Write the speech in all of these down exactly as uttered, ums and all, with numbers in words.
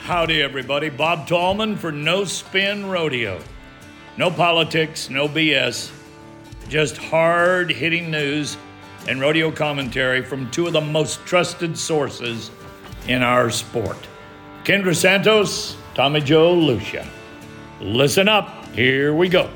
Howdy, everybody. Bob Tallman for No Spin Rodeo. No politics, no B S, just hard-hitting news and rodeo commentary from two of the most trusted sources in our sport. Kendra Santos, Tommy Joe Lucia. Listen up. Here we go.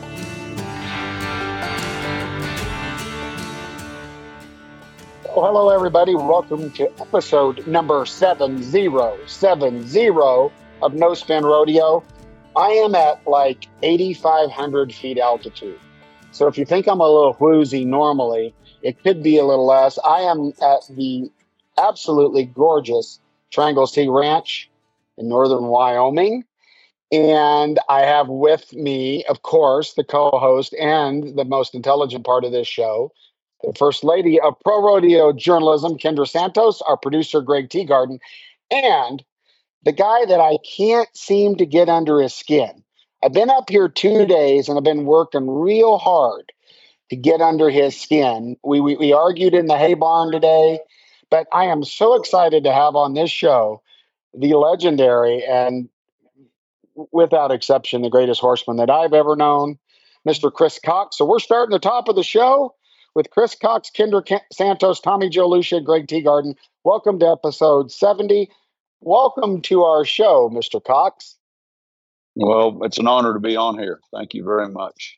Well, hello, everybody. Welcome to episode number seven zero seven zero of No Spin Rodeo. I am at like eighty-five hundred feet altitude. So if you think I'm a little woozy normally, it could be a little less. I am at the absolutely gorgeous Triangle Sea Ranch in northern Wyoming. And I have with me, of course, the co-host and the most intelligent part of this show, the First Lady of Pro Rodeo Journalism, Kendra Santos, our producer, Greg Teagarden, and the guy that I can't seem to get under his skin. I've been up here two days and I've been working real hard to get under his skin. We, we, we argued in the hay barn today, but I am so excited to have on this show the legendary and without exception, the greatest horseman that I've ever known, Mister Chris Cox. So we're starting the top of the show with Chris Cox, Kendra Santos, Tommy Joe Lucia, Greg Teagarden. Welcome to episode seventy. Welcome to our show, Mister Cox. Well, it's an honor to be on here. Thank you very much.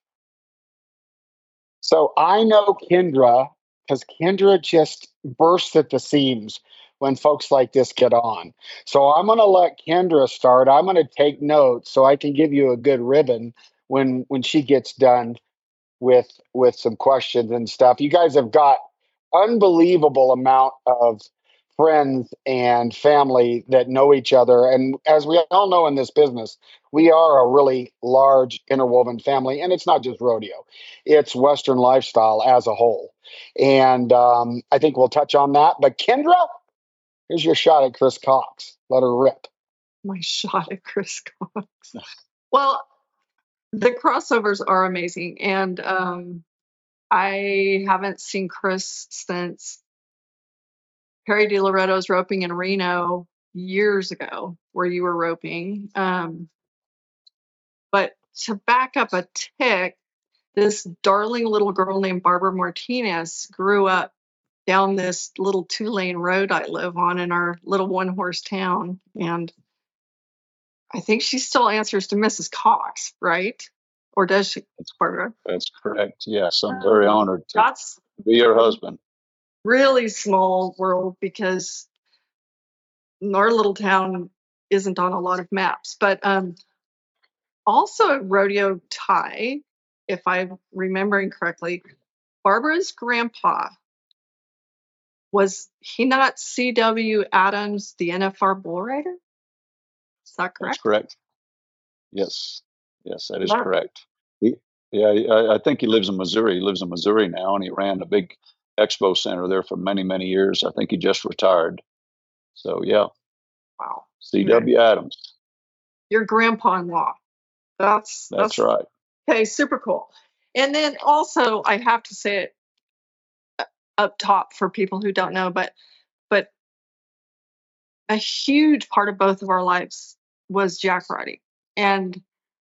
So I know Kendra because Kendra just bursts at the seams when folks like this get on. So I'm going to let Kendra start. I'm going to take notes so I can give you a good ribbon when when she gets done with with some questions and stuff. You guys have got unbelievable amount of friends and family that know each other. And as we all know in this business, we are a really large interwoven family. And it's not just rodeo, it's Western lifestyle as a whole. And um, I think we'll touch on that. But Kendra, here's your shot at Chris Cox. Let her rip. My shot at Chris Cox. Well, the crossovers are amazing. And um, I haven't seen Chris since Perry DiLoretto's roping in Reno years ago, where you were roping. Um, but to back up a tick, this darling little girl named Barbara Martinez grew up down this little two-lane road I live on in our little one-horse town. And I think she still answers to Missus Cox, right? Or does she, Barbara? That's correct. Yes, I'm very um, honored to that's be your husband. Really small world because our little town isn't on a lot of maps. But um, also at Rodeo Tie, if I'm remembering correctly, Barbara's grandpa, was he not C W Adams, the N F R bull rider? Is that correct? That's correct. Yes. Yes, that is that, correct. He, yeah, I, I think he lives in Missouri. He lives in Missouri now, and he ran a big expo center there for many, many years. I think he just retired. So, yeah. Wow. C W Okay. Adams. Your grandpa-in-law. That's, that's... That's right. Okay, super cool. And then also, I have to say it up top for people who don't know, but but a huge part of both of our lives was Jack Roddy. And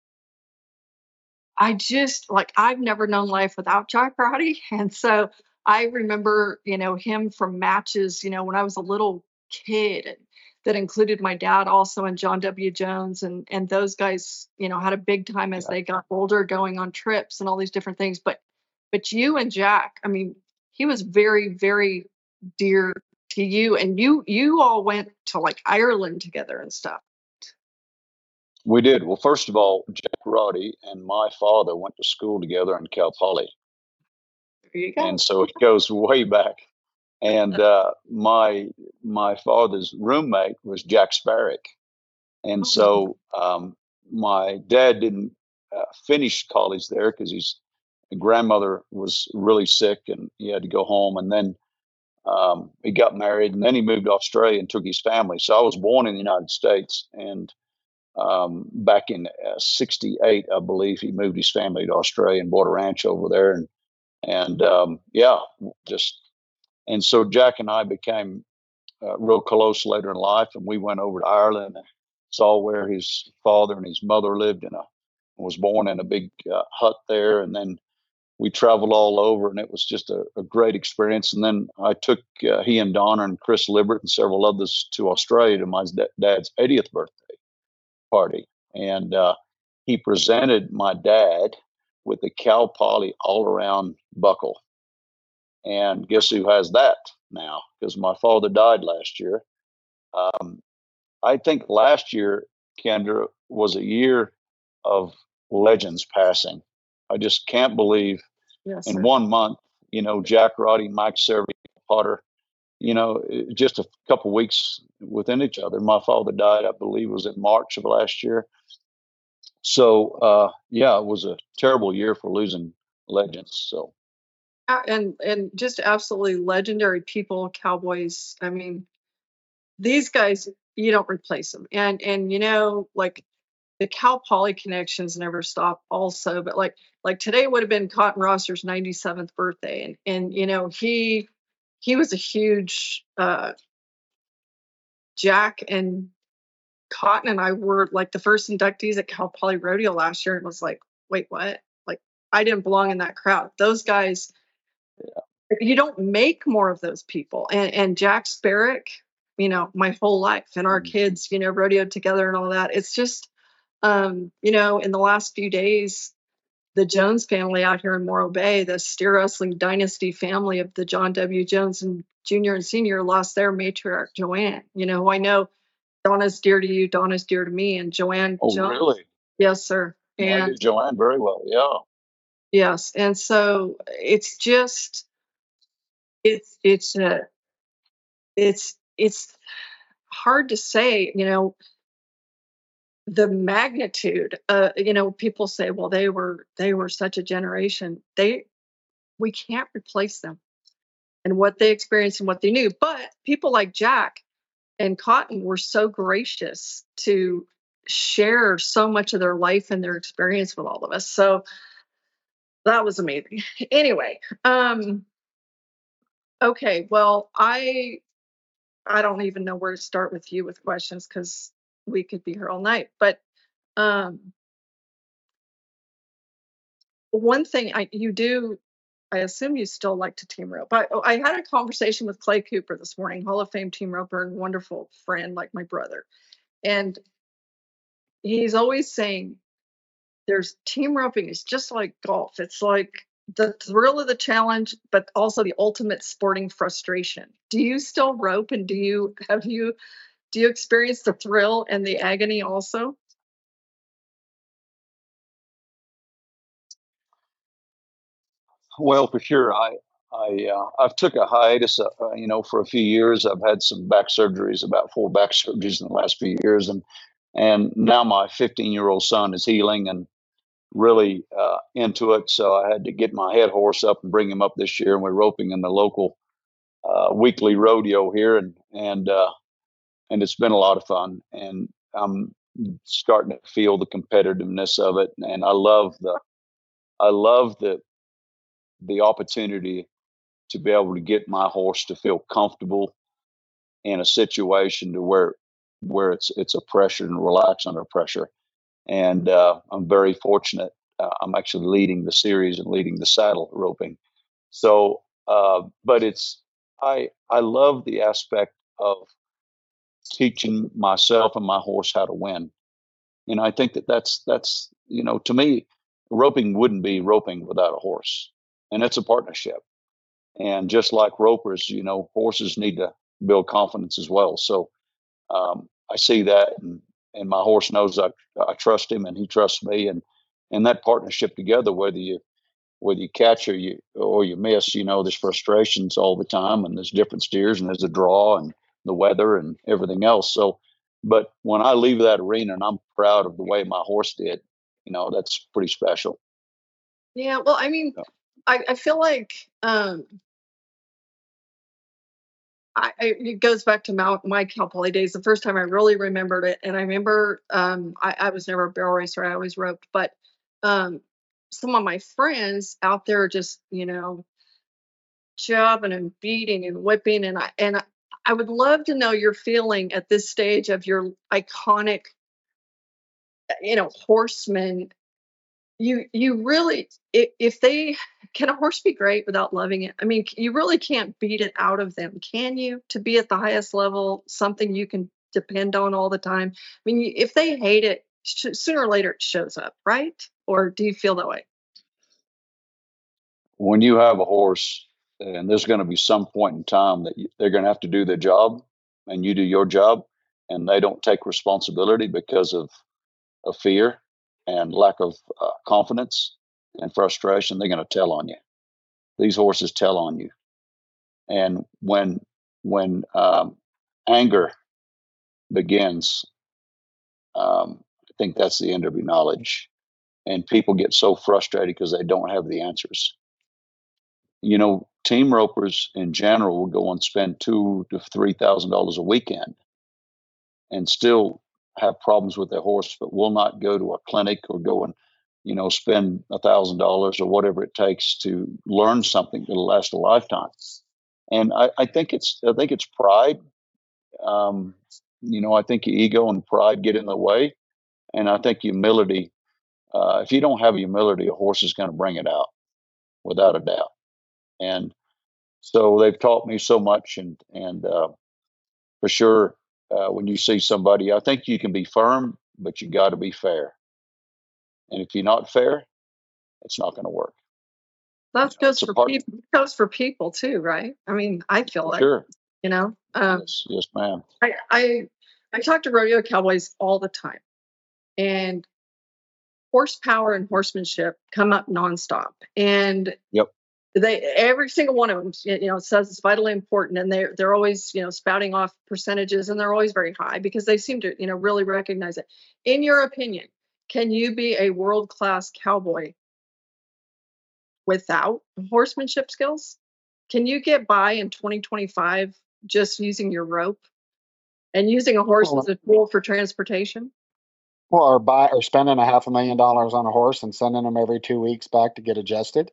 I just, like, I've never known life without Jack Roddy. And so I remember, you know, him from matches, you know, when I was a little kid, and that included my dad also and John W. Jones. And, and those guys, you know, had a big time as yeah. they got older, going on trips and all these different things. But, but you and Jack, I mean, he was very, very dear to you. And you, you all went to like Ireland together and stuff. We did. Well, first of all, Jack Roddy and my father went to school together in Cal Poly. There you go. And so it goes way back. And uh, my my father's roommate was Jack Sparrick. And so um, my dad didn't uh, finish college there because his grandmother was really sick and he had to go home. And then um, he got married, and then he moved to Australia and took his family. So I was born in the United States, and um, back in uh, sixty-eight, I believe, he moved his family to Australia and bought a ranch over there. And and um, yeah, just and so Jack and I became uh, real close later in life, and we went over to Ireland. saw where his father and his mother lived in a was born in a big uh, hut there, and then we traveled all over, and it was just a, a great experience. And then I took uh, he and Donna and Chris Libbert and several others to Australia to my dad's eightieth birthday party, and uh, he presented my dad with the Cal Poly all around buckle. And guess who has that now? Because my father died last year. Um, I think last year, Kendra, was a year of legends passing. I just can't believe Yes, in sir. one month, you know, Jack Roddy, Mike Severy, Potter, you know, just a couple weeks within each other. My father died, I believe, was in March of last year. So, uh, yeah, it was a terrible year for losing legends. So, Uh, and and just absolutely legendary people, Cowboys. I mean, these guys, you don't replace them. And and you know, like the Cal Poly connections never stop also, but like like today would have been Cotton Roster's ninety-seventh birthday. And and you know, he he was a huge uh Jack and Cotton and I were like the first inductees at Cal Poly Rodeo last year, and was like, wait, what? Like I didn't belong in that crowd. Those guys, you don't make more of those people. And and Jack Sparrick, you know, my whole life, and our kids, you know, rodeoed together and all that. It's just, um, you know, in the last few days, the Jones family out here in Morro Bay, the steer wrestling dynasty family of the John W. Jones and Junior and Senior, lost their matriarch, Joanne. You know, who I know Donna's dear to you, Donna's dear to me, and Joanne oh, Jones. really? Yes, sir. No, I knew And Joanne very well. Yeah. yes, and so it's just it's it's a it's it's hard to say, you know, the magnitude. Uh, you know, people say, well, they were they were such a generation. They We can't replace them and what they experienced and what they knew. But people like Jack and Cotton were so gracious to share so much of their life and their experience with all of us. So that was amazing. Anyway, um, okay, well, I I don't even know where to start with you with questions because we could be here all night. But um, one thing I you do, I assume you still like to team rope. I, I had a conversation with Clay Cooper this morning, Hall of Fame team roper and wonderful friend like my brother. And he's always saying there's team roping is just like golf. It's like the thrill of the challenge, but also the ultimate sporting frustration. Do you still rope, and do you have you do you experience the thrill and the agony also? Well, for sure. I, I, uh, I've took a hiatus, uh, uh, you know, for a few years. I've had some back surgeries, about four back surgeries in the last few years, and and now my fifteen year old son is healing and really uh, into it. So I had to get my head horse up and bring him up this year, and we're roping in the local uh, weekly rodeo here, and and uh, and it's been a lot of fun, and I'm starting to feel the competitiveness of it, and I love the I love the the opportunity to be able to get my horse to feel comfortable in a situation to where where it's it's a pressure and relax under pressure. And uh, I'm very fortunate. Uh, I'm actually leading the series and leading the saddle roping. So, uh, but it's I I love the aspect of teaching myself and my horse how to win. You know, I think that that's that's you know to me, roping wouldn't be roping without a horse, and it's a partnership. And just like ropers, you know, horses need to build confidence as well. So um, I see that, and, and my horse knows I, I trust him, and he trusts me, and and that partnership together, whether you whether you catch or you or you miss, you know, there's frustrations all the time, and there's different steers, and there's a draw, and the weather, and everything else. So, but when I leave that arena, and I'm proud of the way my horse did, you know, that's pretty special. Yeah, well, I mean, Yeah. I, I feel like um, I, I, it goes back to my, my Cal Poly days. The first time I really remembered it, and I remember um, I, I was never a barrel racer. I always roped, but um, some of my friends out there just, you know, shoving and beating and whipping, and I and I, I would love to know your feeling at this stage of your iconic you know, horsemen, you you really, if, if they can, a horse be great without loving it? I mean, you really can't beat it out of them, can you? To be at the highest level, something you can depend on all the time. I mean, you- if they hate it, sh- sooner or later it shows up, right? Or do you feel that way? When you have a horse, and there's going to be some point in time that you, they're going to have to do their job, and you do your job, and they don't take responsibility because of, of fear and lack of uh, confidence and frustration, they're going to tell on you. These horses tell on you. And when when um, anger begins, um, I think that's the end of your knowledge. And people get so frustrated because they don't have the answers. You know, team ropers in general will go and spend two to three thousand dollars a weekend and still have problems with their horse, but will not go to a clinic or go and, you know, spend a thousand dollars or whatever it takes to learn something that'll last a lifetime. And I, I think it's I think it's pride. Um, you know, I think ego and pride get in the way, and I think humility. Uh, if you don't have humility, a horse is going to bring it out without a doubt. And so they've taught me so much, and and uh, for sure, uh, when you see somebody, I think you can be firm, but you got to be fair. And if you're not fair, it's not going to work. You That know, goes it's a for part. people. Goes for people too, right? I mean, I feel For like, sure. you know, um, Yes, yes, ma'am. I I I talk to rodeo cowboys all the time, and horsepower and horsemanship come up nonstop. And Yep. they, every single one of them, you know, says it's vitally important, and they're they're always, you know, spouting off percentages, and they're always very high because they seem to, you know, really recognize it. In your opinion, can you be a world class cowboy without horsemanship skills? Can you get by in twenty twenty-five just using your rope and using a horse as Well, a tool for transportation? well, or buy or spending a half a million dollars on a horse and sending them every two weeks back to get adjusted.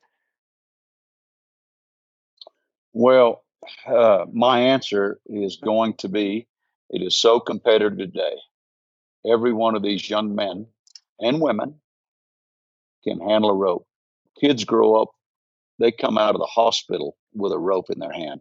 Well, uh, my answer is going to be it is so competitive today. Every one of these young men and women can handle a rope. Kids grow up, they come out of the hospital with a rope in their hand,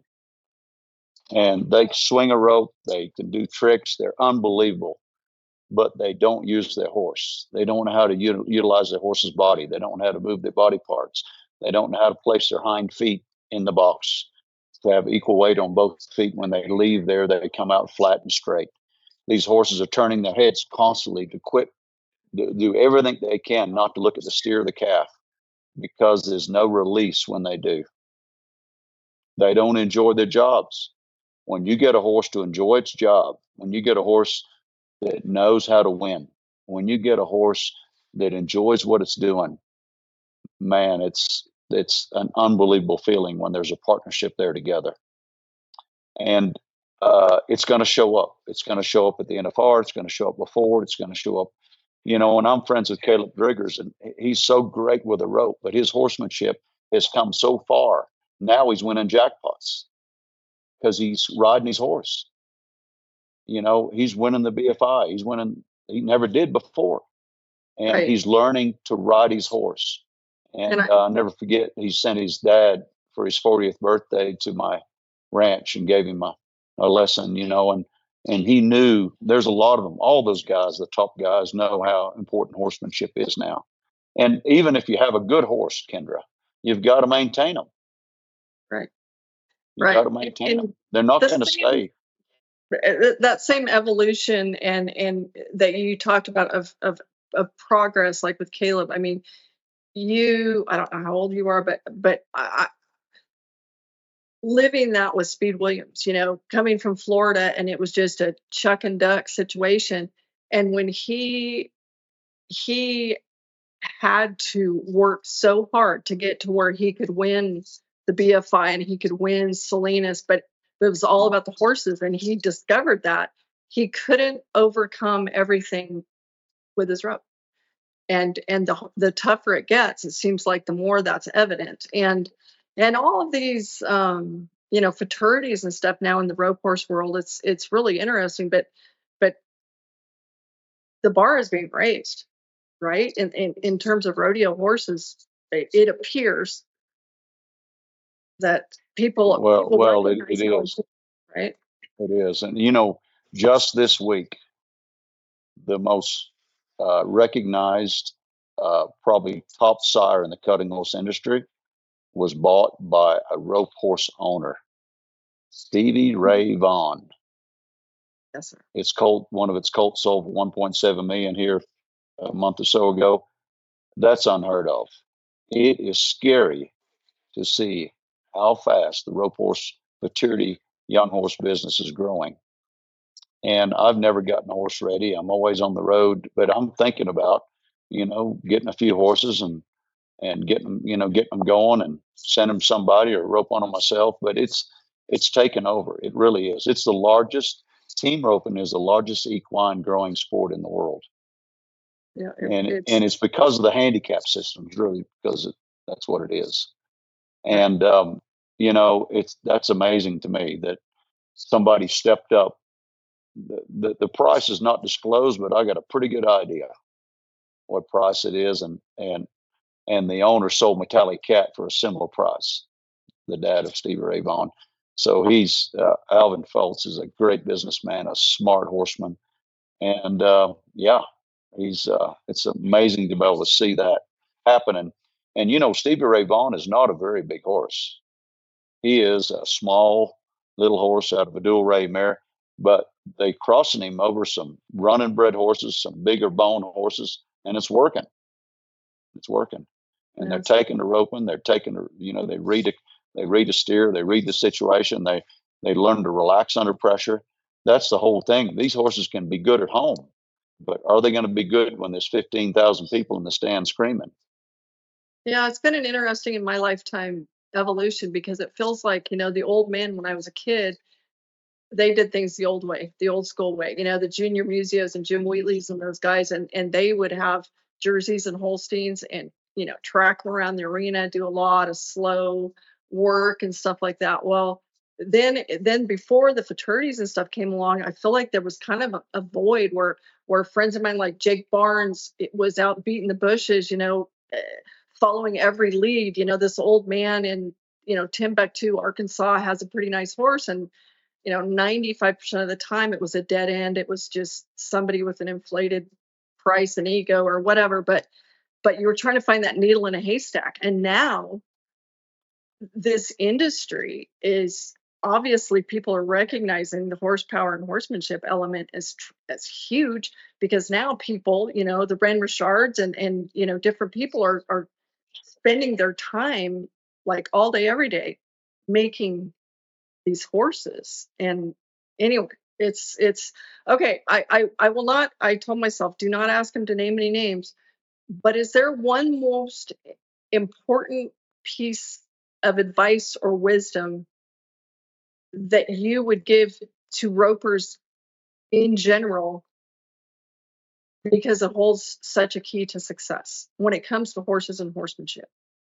and they swing a rope, they can do tricks, they're unbelievable, but they don't use their horse. They don't know how to u- utilize their horse's body. They don't know how to move their body parts. They don't know how to place their hind feet in the box to have equal weight on both feet. When they leave there, they come out flat and straight. These horses are turning their heads constantly to quit, to do everything they can not to look at the steer or the calf because there's no release when they do. They don't enjoy their jobs. When you get a horse to enjoy its job, when you get a horse that knows how to win, when you get a horse that enjoys what it's doing, man, it's it's an unbelievable feeling when there's a partnership there together. And uh, it's going to show up. It's going to show up at the N F R. It's going to show up before. It's going to show up, you know. And I'm friends with Caleb Driggers, and he's so great with a rope, but his horsemanship has come so far. Now he's winning jackpots because he's riding his horse. You know, he's winning the B F I. He's winning. He never did before, and Right. he's learning to ride his horse. And And I, uh, I'll never forget, he sent his dad for his fortieth birthday to my ranch and gave him a, a lesson, you know, and and he knew there's a lot of them. All those guys, the top guys, know how important horsemanship is now. And even if you have a good horse, Kendra, you've got to maintain them. right, You've got right. to And, maintain them. and They're not the going to same, stay. uh, that same evolution and and that you talked about of of of progress, like with Caleb. I mean, you, I don't know how old you are, but but I, living that with Speed Williams, you know, coming from Florida, and it was just a chuck and duck situation. And when he he had to work so hard to get to where he could win the B F I and he could win Salinas, but it was all about the horses. And he discovered that he couldn't overcome everything with his rope. And and the the tougher it gets, it seems like the more that's evident. And and all of these um, you know, fraternities and stuff now in the rope horse world, it's it's really interesting. But but the bar is being raised, right? In in, in terms of rodeo horses, it, it appears that people Well, people well, it, recognize it how is. important, right? It is. And, you know, just this week, the most uh, recognized, uh, probably top sire in the cutting horse industry was bought by a rope horse owner, Stevie Ray Vaughan. Yes, sir. Its colt, one of its colts sold for one point seven million here a month or so ago. That's unheard of. It is scary to see how fast the rope horse maturity young horse business is growing. And I've never gotten a horse ready. I'm always on the road, but I'm thinking about, you know, getting a few horses and and getting them, you know, getting them going and send them somebody or rope on them myself. But it's it's taken over. It really is. It's the largest team roping is the largest equine growing sport in the world, Yeah, it, and it's and it's because of the handicap systems, really, because it, that's what it is. right. And um, you know, it's that's amazing to me that somebody stepped up. The, the the price is not disclosed, but I got a pretty good idea what price it is, and and and the owner sold Metallic Cat for a similar price. The dad of Stevie Ray Vaughan. So he's uh, Alvin Feltz is a great businessman, a smart horseman, and uh, yeah, he's uh, it's amazing to be able to see that happening. And you know, Stevie Ray Vaughan is not a very big horse. He is a small little horse out of a dual ray mare, but they crossing him over some running bred horses, some bigger bone horses, and it's working. It's working. And they're Yes. taking the roping, they're taking the, you know, they read a, they read a steer, they read the situation, they they learn to relax under pressure. That's the whole thing. These horses can be good at home, but are they going to be good when there's fifteen thousand people in the stand screaming? Yeah, it's been an interesting in my lifetime evolution because it feels like, you know, the old man when I was a kid, they did things the old way, the old school way. You know, the Junior Museos and Jim Wheatley's and those guys, and and they would have jerseys and Holsteins and you know track 'em around the arena, do a lot of slow work and stuff like that. Well, then then before the fraternities and stuff came along, I feel like there was kind of a, a void where where friends of mine like Jake Barnes it was out beating the bushes, you know, eh, following every lead. You know, this old man in you know Timbuktu, Arkansas, has a pretty nice horse and you know, ninety-five percent of the time it was a dead end. It was just somebody with an inflated price and ego or whatever. But but you were trying to find that needle in a haystack. And now this industry is obviously people are recognizing the horsepower and horsemanship element as tr- as huge because now people, you know, the Ren Richards and and you know different people are are spending their time like all day every day making these horses. And anyway, it's it's okay. I, I I will not. I told myself, do not ask him to name any names. But is there one most important piece of advice or wisdom that you would give to ropers in general because it holds such a key to success when it comes to horses and horsemanship?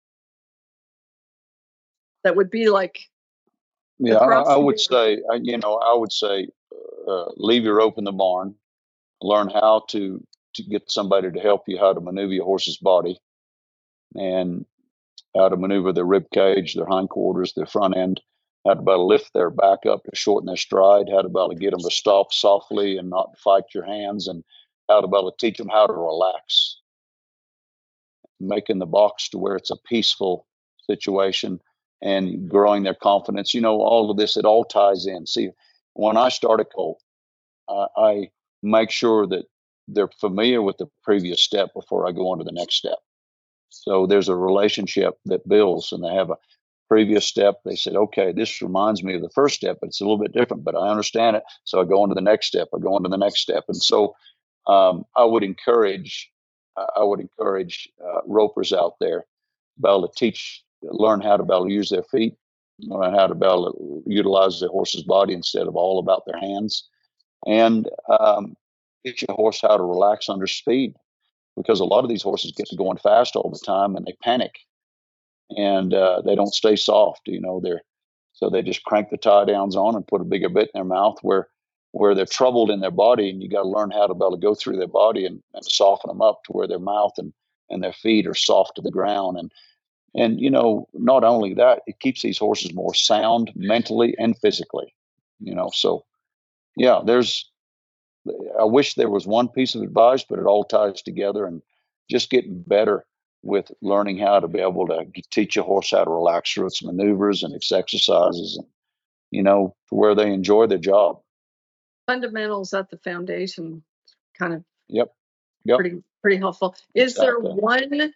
That would be like Yeah, I, across I the would board. say, I- you know, I would say, uh, leave your rope in the barn, learn how to to get somebody to help you how to maneuver your horse's body and how to maneuver their rib cage, their hindquarters, their front end, how to be able to lift their back up to shorten their stride, how to be able to get them to stop softly and not fight your hands, and how to be able to teach them how to relax, making the box to where it's a peaceful situation and growing their confidence. You know, all of this, it all ties in. See, when I start a colt, I, I make sure that they're familiar with the previous step before I go on to the next step. So there's a relationship that builds, and they have a previous step. They said, okay, this reminds me of the first step, but it's a little bit different, but I understand it. So I go on to the next step. I go on to the next step. And so um, I would encourage, uh, I would encourage uh, ropers out there to be able to teach, learn how to be able to use their feet, learn how to be able to utilize their horse's body instead of all about their hands, and um, teach a horse how to relax under speed, because a lot of these horses get to going fast all the time and they panic, and uh, they don't stay soft. You know, they're so they just crank the tie downs on and put a bigger bit in their mouth. Where where they're troubled in their body, and you got to learn how to be able to go through their body and, and soften them up to where their mouth and, and their feet are soft to the ground. And, and, you know, not only that, it keeps these horses more sound mentally and physically, you know, so yeah, there's, I wish there was one piece of advice, but it all ties together, and just getting better with learning how to be able to teach a horse how to relax through its maneuvers and its exercises, and, you know, to where they enjoy their job. Fundamentals at the foundation, kind of. Yep. Yep. Pretty, pretty helpful. Is Exactly. there one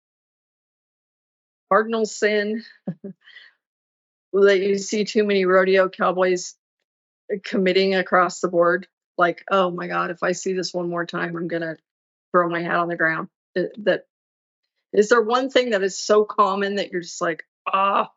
cardinal sin that you see too many rodeo cowboys committing across the board? Like, oh my God, if I see this one more time, I'm going to throw my hat on the ground. That is there one thing that is so common that you're just like, ah.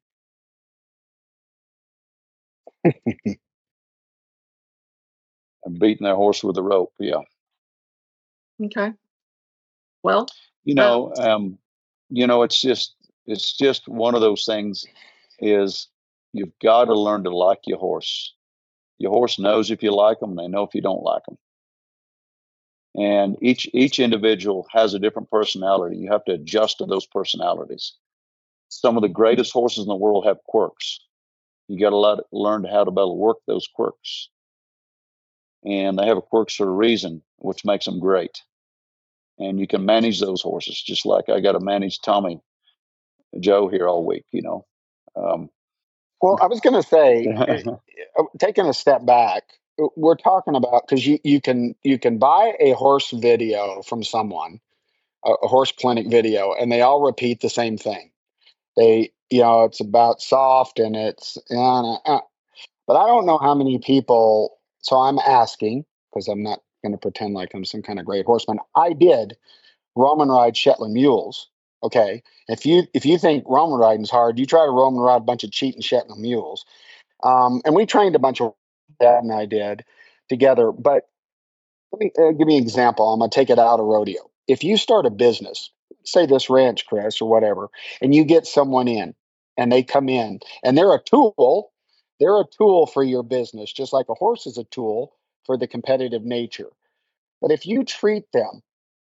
Beating their horse with a rope. Yeah. Okay. Well, you know, um, um, you know, it's just, it's just one of those things is you've got to learn to like your horse. Your horse knows if you like them, they know if you don't like them. And each, each individual has a different personality. You have to adjust to those personalities. Some of the greatest horses in the world have quirks. You got to let, learn how to be able to work those quirks. And they have a quirks for a reason, which makes them great. And you can manage those horses, just like I got to manage Tommy Joe here all week, you know. Um, well, I was going to say, taking a step back, we're talking about, because you, you can you can buy a horse video from someone, a, a horse clinic video, and they all repeat the same thing. They, you know, it's about soft and it's, uh, uh, but I don't know how many people. So I'm asking, because I'm not going to pretend like I'm some kind of great horseman. I did Roman ride Shetland mules. Okay, if you if you think Roman riding's hard, you try to Roman ride a bunch of cheating Shetland mules. Um, and we trained a bunch of Dad and I did together. But let me uh, give me an example. I'm gonna take it out of rodeo. If you start a business, say this ranch, Chris, or whatever, and you get someone in, and they come in, and they're a tool. They're a tool for your business, just like a horse is a tool for the competitive nature. But if you treat them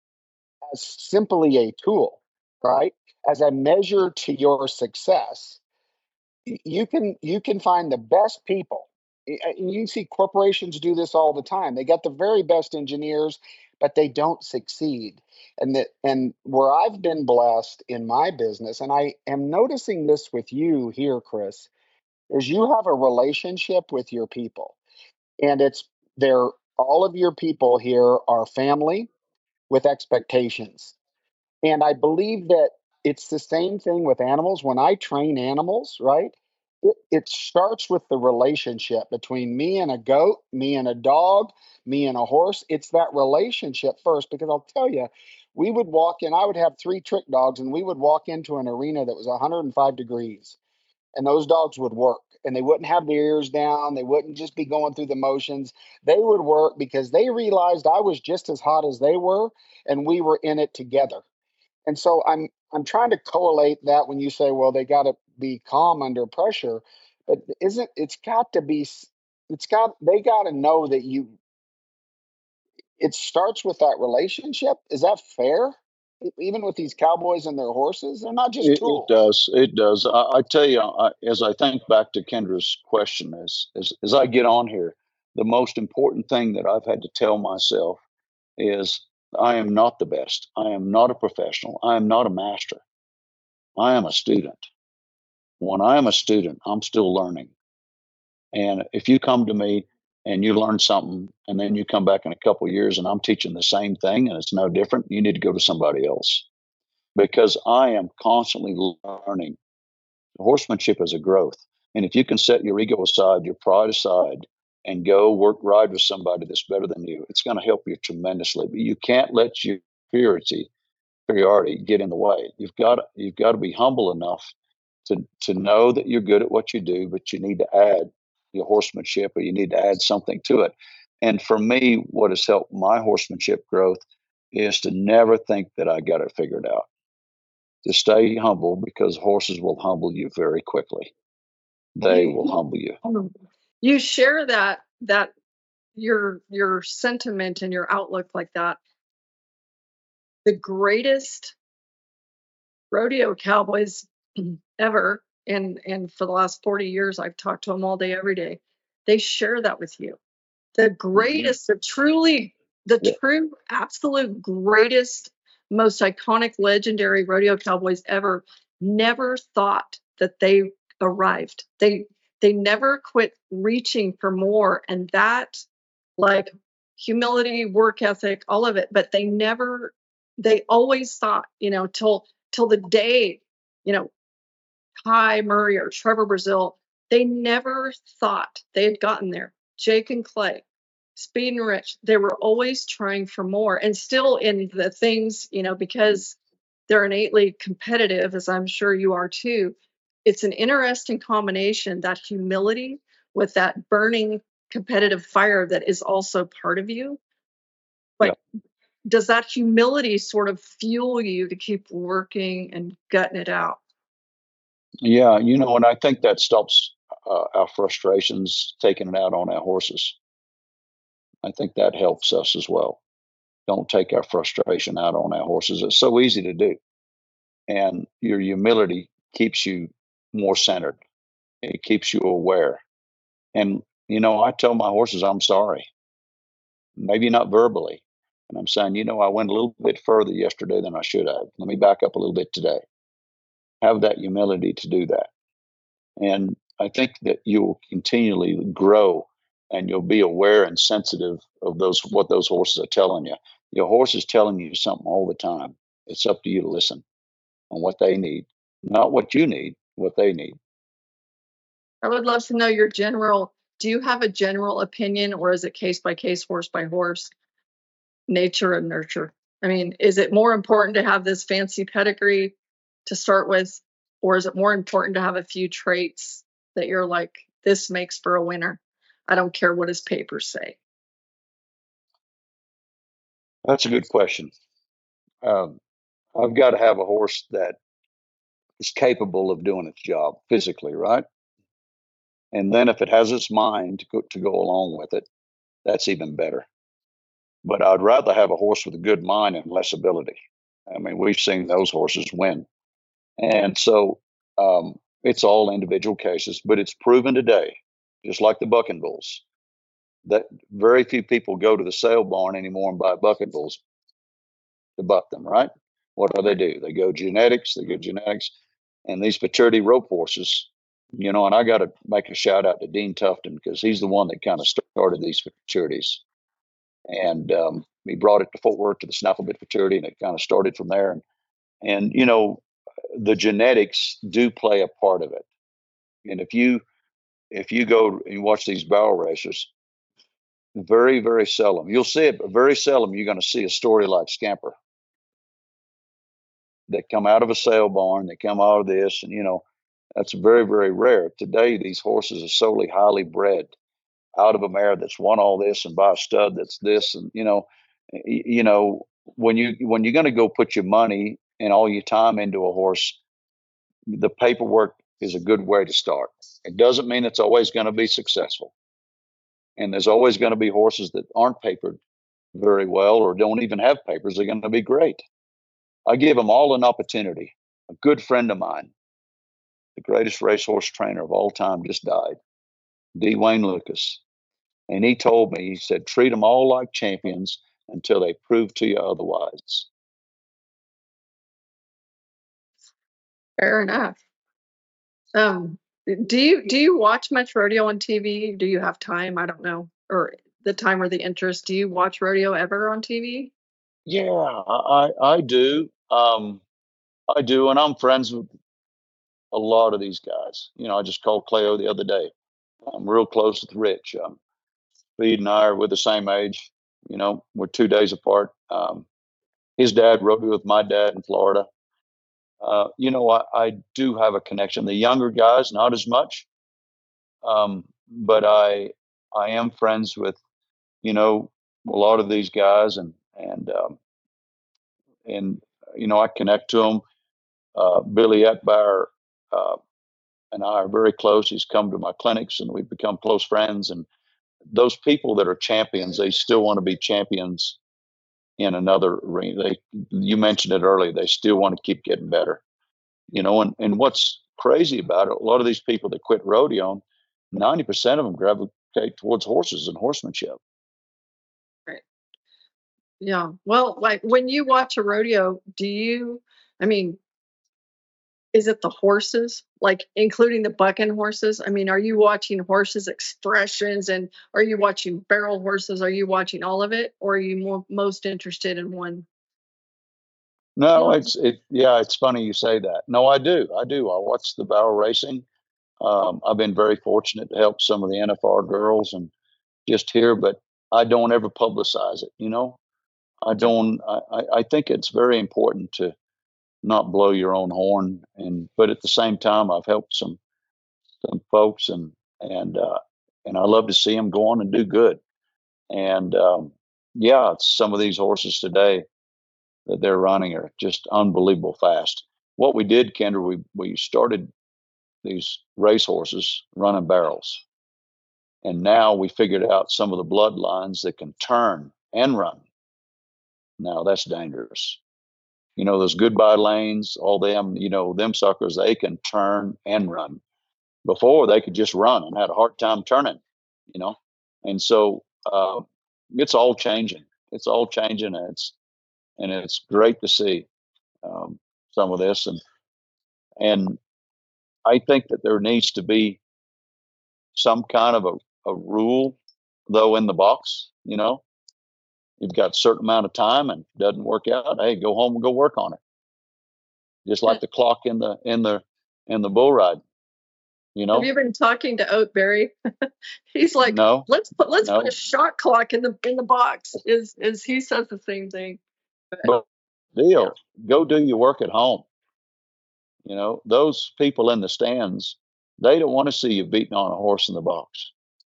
as simply a tool, right, as a measure to your success, y- you can you can find the best people. Y- uh, and you see corporations do this all the time. They got the very best engineers, but they don't succeed. And that and where I've been blessed in my business, and I am noticing this with you here, Chris, is you have a relationship with your people. And it's they're all of your people here are family with expectations. And I believe that it's the same thing with animals. When I train animals, right, it, it starts with the relationship between me and a goat, me and a dog, me and a horse. It's that relationship first, because I'll tell you, we would walk in, I would have three trick dogs, and we would walk into an arena that was one hundred five degrees, and those dogs would work. And they wouldn't have their ears down. They wouldn't just be going through the motions. They would work because they realized I was just as hot as they were, and we were in it together. And so I'm I'm trying to correlate that when you say, well, they got to be calm under pressure, but isn't it's got to be s- it's got they got to know that you it starts with that relationship. Is that fair? E- Even with these cowboys and their horses, they're not just it, it tools. does. It does. I, I tell you, I, as I think back to Kendra's question, as, as as I get on here, the most important thing that I've had to tell myself is I am not the best. I am not a professional. I am not a master. I am a student. When I am a student, I'm still learning. And if you come to me and you learn something, and then you come back in a couple of years and I'm teaching the same thing and it's no different, you need to go to somebody else, because I am constantly learning. Horsemanship is a growth. And if you can set your ego aside, your pride aside, and go work ride with somebody that's better than you, it's going to help you tremendously. But you can't let your purity, superiority get in the way. You've got to, you've got to be humble enough to to know that you're good at what you do, but you need to add your horsemanship, or you need to add something to it. And for me, what has helped my horsemanship growth is to never think that I got it figured out. To stay humble, because horses will humble you very quickly. They will You humble you. you share that that your your sentiment and your outlook like that. The greatest rodeo cowboys ever, and and for the last forty years, I've talked to them all day, every day. They share that with you. The greatest, the truly, the Yeah. true, absolute greatest, most iconic, legendary rodeo cowboys ever never thought that they arrived. They they never quit reaching for more, and that, like, humility, work ethic, all of it. But they never, they always thought, you know, till till the day, you know, Ty Murray or Trevor Brazil, they never thought they had gotten there. Jake and Clay, Speed and Rich, they were always trying for more, and still in the things, you know, because they're innately competitive, as I'm sure you are too. It's an interesting combination, that humility with that burning competitive fire that is also part of you. But Yeah. does that humility sort of fuel you to keep working and gutting it out? Yeah, you know, and I think that stops uh, our frustrations taking it out on our horses. I think that helps us as well. Don't take our frustration out on our horses. It's so easy to do. And your humility keeps you more centered. It keeps you aware. And, you know, I tell my horses, I'm sorry, maybe not verbally. And I'm saying, you know, I went a little bit further yesterday than I should have. Let me back up a little bit today. Have that humility to do that. And I think that you will continually grow and you'll be aware and sensitive of those what those horses are telling you. Your horse is telling you something all the time. It's up to you to listen on what they need, not what you need, what they need. I would love to know your general. Do you have a general opinion, or is it case by case, horse by horse, nature and nurture? I mean, is it more important to have this fancy pedigree to start with, or is it more important to have a few traits that you're like, this makes for a winner? I don't care what his papers say. That's a good question. Um, I've got to have a horse that is capable of doing its job physically, right? And then if it has its mind to go, to go along with it, that's even better. But I'd rather have a horse with a good mind and less ability. I mean, we've seen those horses win. And so um, it's all individual cases, but it's proven today, just like the bucking bulls, that very few people go to the sale barn anymore and buy bucking bulls to buck them, right? What do they do? They go genetics, they go genetics. And these maturity rope horses, you know, and I got to make a shout out to Dean Tufton because he's the one that kind of started these maturities. And um, he brought it to Fort Worth to the Snafflebit Futurity, and it kind of started from there. And, and, you know, the genetics do play a part of it. And if you if you go and watch these barrel racers, very, very seldom, you'll see it, but very seldom you're going to see a story like Scamper that come out of a sale barn, they come out of this, and, you know, that's very, very rare. Today, these horses are solely highly bred out of a mare that's won all this and by a stud that's this. And, you know, you know, when you when you're going to go put your money and all your time into a horse, the paperwork is a good way to start. It doesn't mean it's always going to be successful. And there's always going to be horses that aren't papered very well or don't even have papers. They're going to be great. I give them all an opportunity. A good friend of mine, the greatest racehorse trainer of all time, just died, D. Wayne Lucas. And he told me, he said, treat them all like champions until they prove to you otherwise. Fair enough. Um, do you do you watch much rodeo on T V? Do you have time? I don't know, or the time or the interest. Do you watch rodeo ever on T V? Yeah, I, I do. Um, I do. And I'm friends with a lot of these guys. You know, I just called Cleo the other day. I'm real close with Rich. Um, Speed and I are with the same age. You know, we're two days apart. Um, his dad rode with my dad in Florida. Uh, you know, I, I do have a connection. The younger guys, not as much, um, but I I am friends with, you know, a lot of these guys, and and um, and you know, I connect to them. Uh, Billy Etbauer uh, and I are very close. He's come to my clinics, and we've become close friends. And those people that are champions, they still want to be champions in another arena. They, you mentioned it earlier, they still want to keep getting better, you know, and, and what's crazy about it, a lot of these people that quit rodeo, ninety percent of them gravitate towards horses and horsemanship. Right. Yeah. Well, like when you watch a rodeo, do you, I mean, is it the horses, like including the bucking horses? I mean, are you watching horses' expressions and are you watching barrel horses? Are you watching all of it? Or are you more, most interested in one? No, it's it. Yeah, it's funny you say that. No, I do. I do. I watch the barrel racing. Um, I've been very fortunate to help some of the N F R girls and just here, but I don't ever publicize it. You know, I don't. I, I I think it's very important to not blow your own horn, and but at the same time, I've helped some some folks, and and uh, and I love to see them go on and do good. And um, yeah, it's some of these horses today that they're running are just unbelievable fast. What we did, Kendra, we we started these race horses running barrels, and now we figured out some of the bloodlines that can turn and run. Now that's dangerous. You know, those goodbye lanes, all them, you know, them suckers, they can turn and run. Before they could just run and had a hard time turning, you know. And so uh, it's all changing. It's all changing, and it's and it's great to see um, some of this. And and I think that there needs to be some kind of a, a rule, though, in the box. You know, you've got a certain amount of time, and it doesn't work out. Hey, go home and go work on it. Just like the clock in the in the in the bull ride. You know. Have you been talking to Oatberry? He's like, no, let's put let's no. put a shot clock in the in the box. Is is he says the same thing? But, but deal. Yeah. Go do your work at home. You know, those people in the stands, they don't want to see you beating on a horse in the box.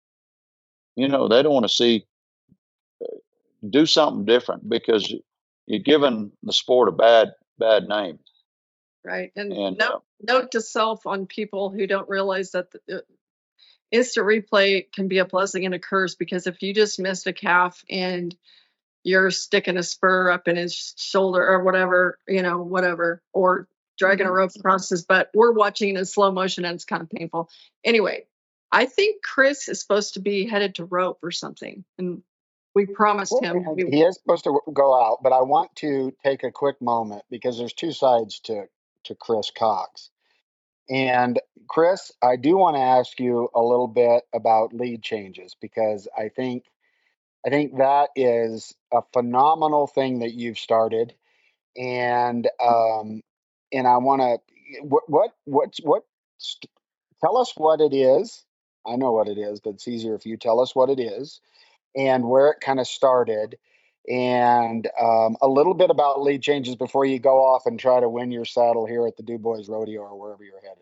You know, they don't want to see, uh, do something different, because you're giving the sport a bad, bad name. Right. And, and note, uh, note to self on people who don't realize that the, uh, instant replay can be a blessing and a curse, because if you just missed a calf and you're sticking a spur up in his shoulder or whatever, you know, whatever, or dragging a rope across his butt, we're watching in slow motion and it's kind of painful. Anyway, I think Chris is supposed to be headed to rope or something, and we promised well, him. We, he is supposed to go out, but I want to take a quick moment because there's two sides to, to Chris Cox. And Chris, I do want to ask you a little bit about lead changes, because I think I think that is a phenomenal thing that you've started, and um, and I want to what what what's what tell us what it is. I know what it is, but it's easier if you tell us what it is and where it kind of started, and um, a little bit about lead changes before you go off and try to win your saddle here at the Du Bois Rodeo or wherever you're headed.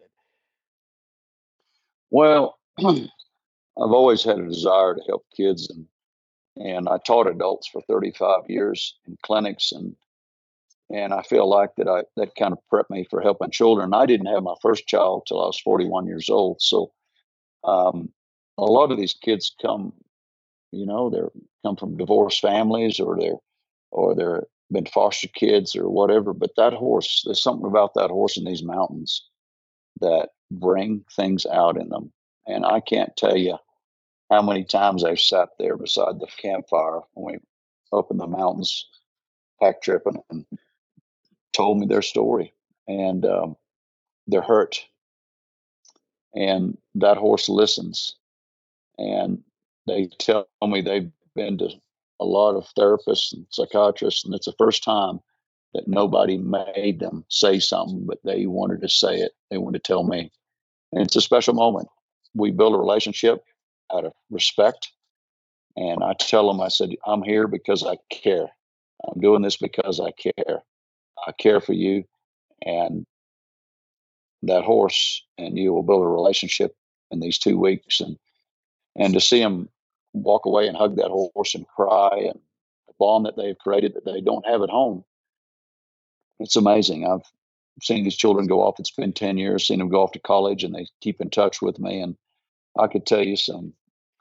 Well, I've always had a desire to help kids, and and I taught adults for thirty-five years in clinics, and and I feel like that I that kind of prepped me for helping children. I didn't have my first child till I was forty-one years old, so um, a lot of these kids come, you know, they're come from divorced families, or they're or they're been foster kids or whatever. But that horse, there's something about that horse in these mountains that bring things out in them, and I can't tell you how many times I've sat there beside the campfire when we up in the mountains pack tripping, and told me their story, and um, they're hurt, and that horse listens, and they tell me they've been to a lot of therapists and psychiatrists, and it's the first time that nobody made them say something, but they wanted to say it. They wanted to tell me, and it's a special moment. We build a relationship out of respect, and I tell them, I said, I'm here because I care. I'm doing this because I care. I care for you, and that horse and you will build a relationship in these two weeks. And and to see them walk away and hug that horse and cry, and the bond that they've created that they don't have at home, it's amazing. I've seen these children go off. It's been ten years, seen them go off to college, and they keep in touch with me. And I could tell you some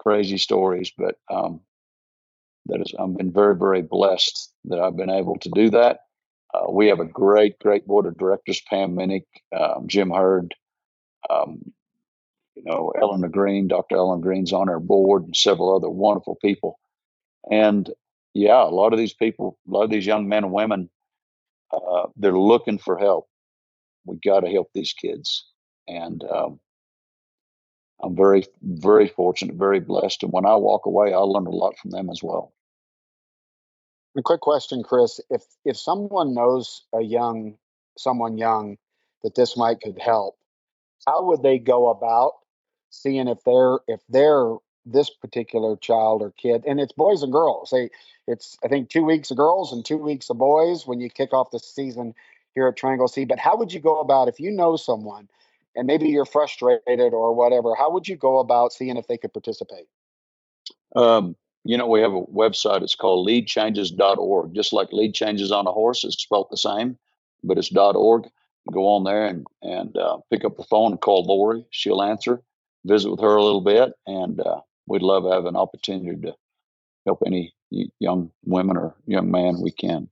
crazy stories, but um, that is, I've been very, very blessed that I've been able to do that. Uh, we have a great, great board of directors, Pam Minnick, um, Jim Hurd, um, you know, Eleanor Green, Doctor Eleanor Green's on our board, and several other wonderful people. And yeah, a lot of these people, a lot of these young men and women, uh, they're looking for help. We got to help these kids. And um, I'm very, very fortunate, very blessed. And when I walk away, I learn a lot from them as well. A quick question, Chris. If if someone knows a young someone young that this might could help, how would they go about seeing if they're if they're this particular child or kid? And it's boys and girls. They it's I think two weeks of girls and two weeks of boys when you kick off the season here at Triangle C. But how would you go about if you know someone and maybe you're frustrated or whatever? How would you go about seeing if they could participate? Um, you know, we have a website. It's called lead changes dot org. Just like lead changes on a horse, it's spelled the same, but it's .org. Go on there and and uh, pick up the phone and call Lori. She'll answer. Visit with her a little bit, and uh, we'd love to have an opportunity to help any young women or young man we can.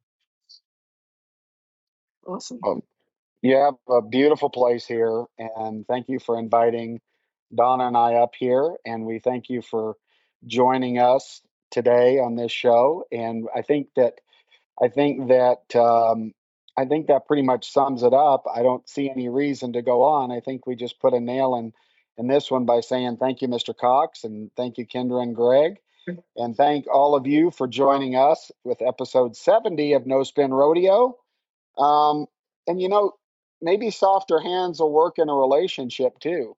Awesome. Um, you have a beautiful place here, and thank you for inviting Donna and I up here, and we thank you for joining us today on this show. And I think that I think that um, I think that pretty much sums it up. I don't see any reason to go on. I think we just put a nail in in this one by saying thank you, Mister Cox, and thank you, Kendra and Greg, and thank all of you for joining us with episode seventy of No Spin Rodeo. Um, and you know, maybe softer hands will work in a relationship too.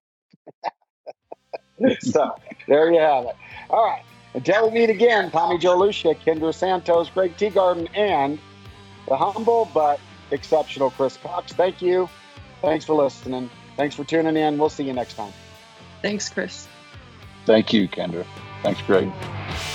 So there you have it. All right. Until we meet again, Tommy Joe Lucia, Kendra Santos, Greg Teagarden, and the humble but exceptional Chris Cox. Thank you. Thanks for listening. Thanks for tuning in. We'll see you next time. Thanks, Chris. Thank you, Kendra. Thanks, Greg.